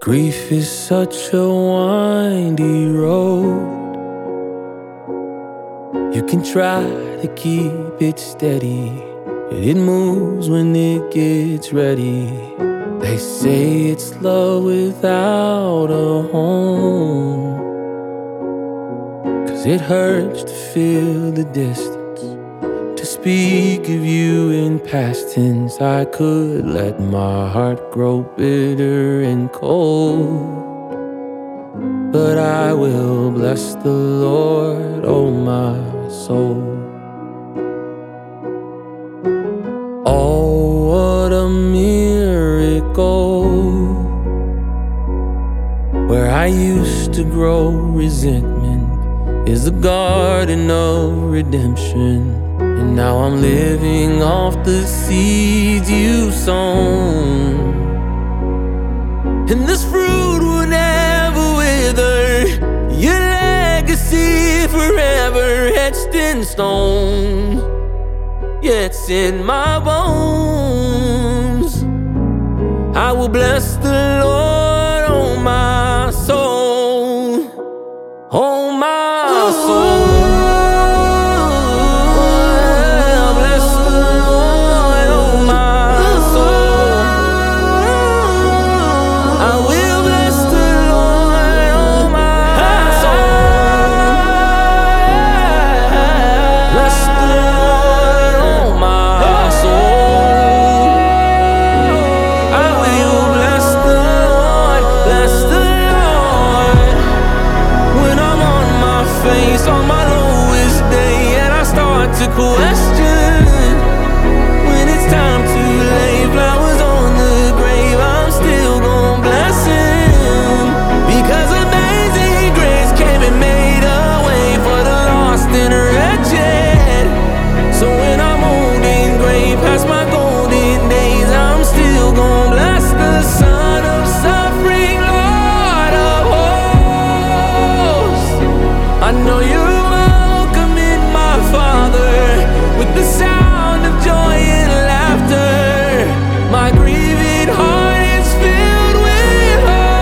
Grief is such a windy road. You can try to keep it steady, but it moves when it gets ready. They say it's love without a home, 'cause it hurts to feel the distance, to speak of you in past tense. I could let my heart grow bitter and cold, but I will bless the Lord, oh my soul. Oh, what a miracle, where I used to grow resentment is the garden of redemption. And now I'm living off the seeds you've sown, and this fruit will never wither, your legacy forever etched in stone. Yeah, it's in my bones. I will bless the Lord, oh my soul, oh my soul. On my lowest day, and I start to question when it's time to lay flowers on the grave. I'm still gonna bless him, because amazing grace came and made a way for the lost and wretched. So when I'm old and gray, past my golden days, I'm still gonna bless the Son of Suffering, Lord of hosts. I know you're welcome in my Father, with the sound of joy and laughter. My grieving heart is filled with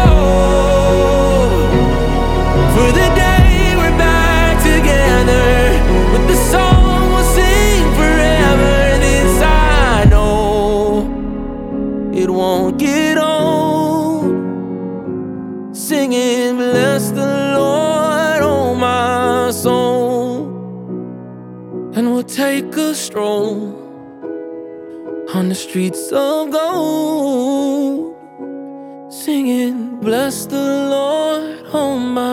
hope for the day we're back together, with the song we'll sing forever. This I know, it won't get old, singing bless the Lord, oh my soul. And we'll take a stroll on the streets of gold, singing bless the Lord, oh my